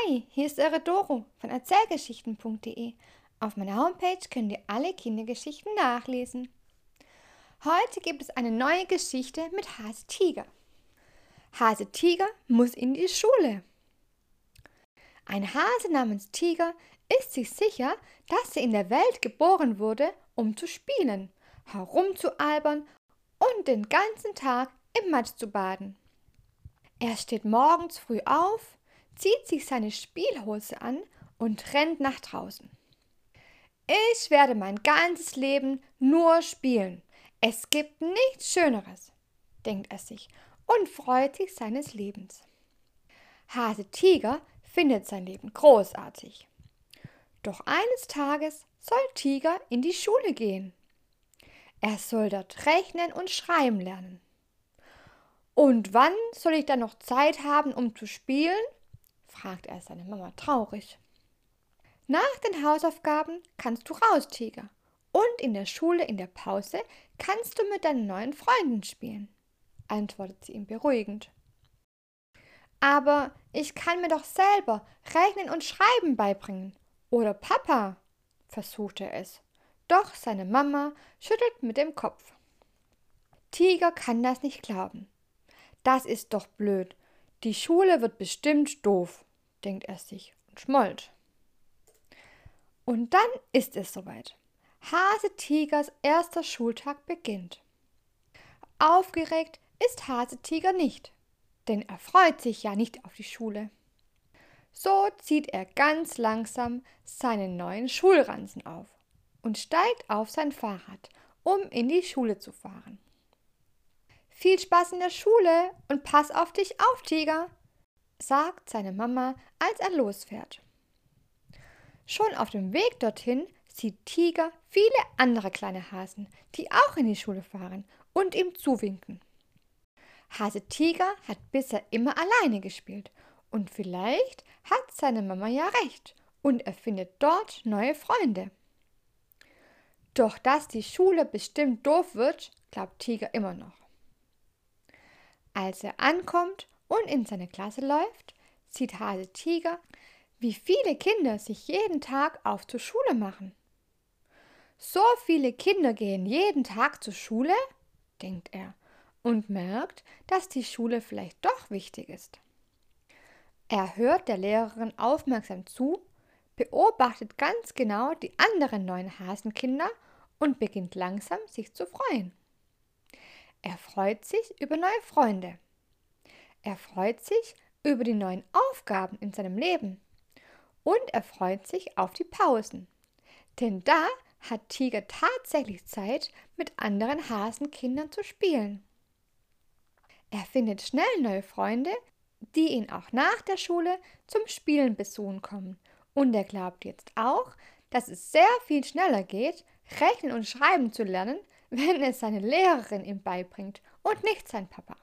Hi, hier ist eure Doro von erzählgeschichten.de. Auf meiner Homepage könnt ihr alle Kindergeschichten nachlesen. Heute gibt es eine neue Geschichte mit Hase Tiger. Hase Tiger muss in die Schule. Ein Hase namens Tiger ist sich sicher, dass er in der Welt geboren wurde, um zu spielen, herumzualbern und den ganzen Tag im Matsch zu baden. Er steht morgens früh auf, zieht sich seine Spielhose an und rennt nach draußen. Ich werde mein ganzes Leben nur spielen. Es gibt nichts Schöneres, denkt er sich und freut sich seines Lebens. Hase Tiger findet sein Leben großartig. Doch eines Tages soll Tiger in die Schule gehen. Er soll dort rechnen und schreiben lernen. Und wann soll ich dann noch Zeit haben, um zu spielen? Fragt er seine Mama traurig. Nach den Hausaufgaben kannst du raus, Tiger. Und in der Schule in der Pause kannst du mit deinen neuen Freunden spielen, antwortet sie ihm beruhigend. Aber ich kann mir doch selber Rechnen und Schreiben beibringen. Oder Papa, versucht er es. Doch seine Mama schüttelt mit dem Kopf. Tiger kann das nicht glauben. Das ist doch blöd. Die Schule wird bestimmt doof, denkt er sich und schmollt. Und dann ist es soweit. Hase Tigers erster Schultag beginnt. Aufgeregt ist Hase Tiger nicht, denn er freut sich ja nicht auf die Schule. So zieht er ganz langsam seinen neuen Schulranzen auf und steigt auf sein Fahrrad, um in die Schule zu fahren. Viel Spaß in der Schule und pass auf dich auf, Tiger, sagt seine Mama, als er losfährt. Schon auf dem Weg dorthin sieht Tiger viele andere kleine Hasen, die auch in die Schule fahren und ihm zuwinken. Hase Tiger hat bisher immer alleine gespielt und vielleicht hat seine Mama ja recht und er findet dort neue Freunde. Doch dass die Schule bestimmt doof wird, glaubt Tiger immer noch. Als er ankommt und in seine Klasse läuft, sieht Hase Tiger, wie viele Kinder sich jeden Tag auf zur Schule machen. So viele Kinder gehen jeden Tag zur Schule, denkt er und merkt, dass die Schule vielleicht doch wichtig ist. Er hört der Lehrerin aufmerksam zu, beobachtet ganz genau die anderen neuen Hasenkinder und beginnt langsam sich zu freuen. Er freut sich über neue Freunde. Er freut sich über die neuen Aufgaben in seinem Leben. Und er freut sich auf die Pausen. Denn da hat Tiger tatsächlich Zeit, mit anderen Hasenkindern zu spielen. Er findet schnell neue Freunde, die ihn auch nach der Schule zum Spielen besuchen kommen. Und er glaubt jetzt auch, dass es sehr viel schneller geht, rechnen und schreiben zu lernen, wenn es seine Lehrerin ihm beibringt und nicht sein Papa.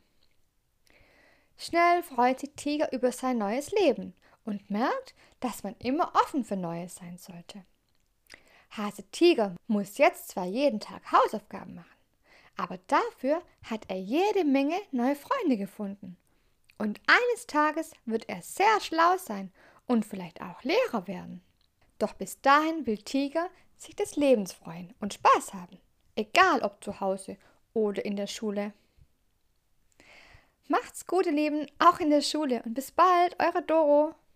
Schnell freut sich Tiger über sein neues Leben und merkt, dass man immer offen für Neues sein sollte. Hase Tiger muss jetzt zwar jeden Tag Hausaufgaben machen, aber dafür hat er jede Menge neue Freunde gefunden. Und eines Tages wird er sehr schlau sein und vielleicht auch Lehrer werden. Doch bis dahin will Tiger sich des Lebens freuen und Spaß haben. Egal ob zu Hause oder in der Schule. Macht's gut, ihr Lieben, auch in der Schule und bis bald, eure Doro.